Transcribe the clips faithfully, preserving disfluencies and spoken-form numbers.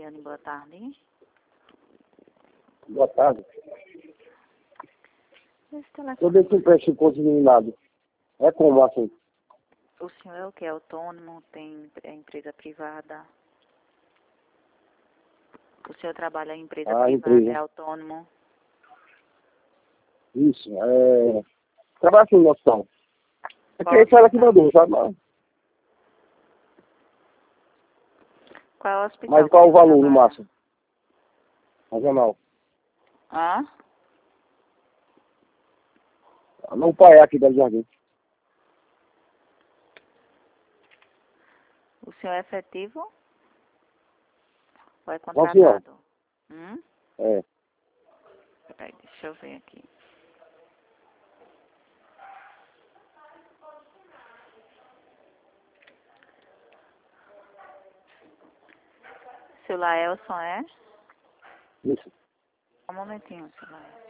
Eliane, boa tarde. Boa tarde. Esse telefone... Eu dei que empréstimo consignado. É como assim? O senhor é o que? É autônomo? Tem é empresa privada? O senhor trabalha em empresa Ah, privada? empresa. É autônomo? Isso, é... Trabalho aqui no hospital. É Qual que foi ela que hospital? mandou, sabe? Mas Qual é o hospital? mas que qual o senhor valor no trabalha? máximo? Regional. Hã? No pai aqui da Jardim. O senhor é efetivo? Ou é Não, senhor. contratado? Hum? É. Peraí, deixa eu ver aqui. Seu Laelson é? Isso. Só um momentinho, seu Laelson.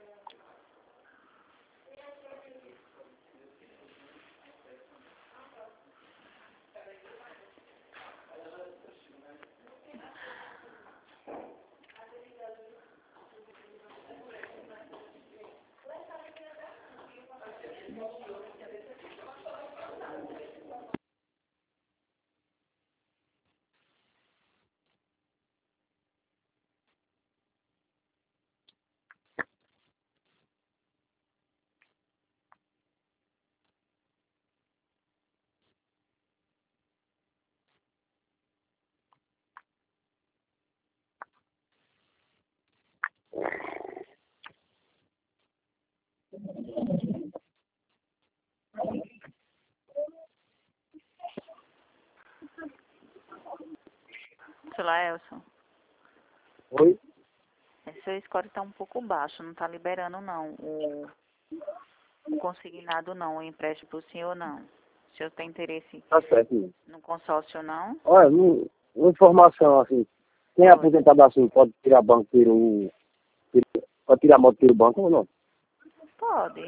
Seu Laelson, Oi? é, seu score está um pouco baixo, não está liberando não. O, o consignado não, o empréstimo para o senhor não. O senhor tem interesse Tá certo. no consórcio não? Olha, um- uma informação assim. Quem é Oi. aposentado assim pode tirar banco, tira o... tira- Pode tirar moto, tira o banco ou não? Pode.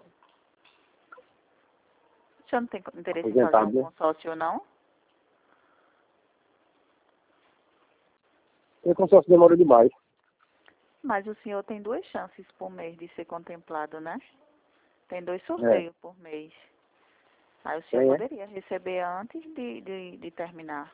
O senhor não tem interesse em fazer Aposentado, um né? consórcio não? O consórcio demora demais. Mas o senhor tem duas chances por mês de ser contemplado, né? Tem dois É. sorteios por mês. Aí o senhor Tem, é? poderia receber antes de, de, de terminar.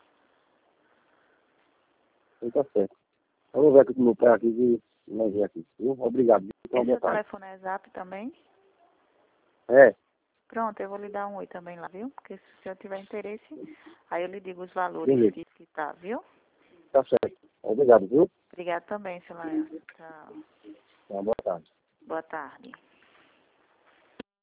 Então tá certo. Vamos ver aqui com o meu pai aqui e nós ver aqui. Viu? Obrigado. Então, Esse boa seu tarde. telefone é zap também? É. Pronto, eu vou lhe dar um oi também lá, viu? Porque se o senhor tiver interesse, aí eu lhe digo os valores Beleza. que, que tá, viu? Tá certo. Obrigado, viu? Obrigado também, seu Lael. Tchau. Tá, boa tarde. Boa tarde.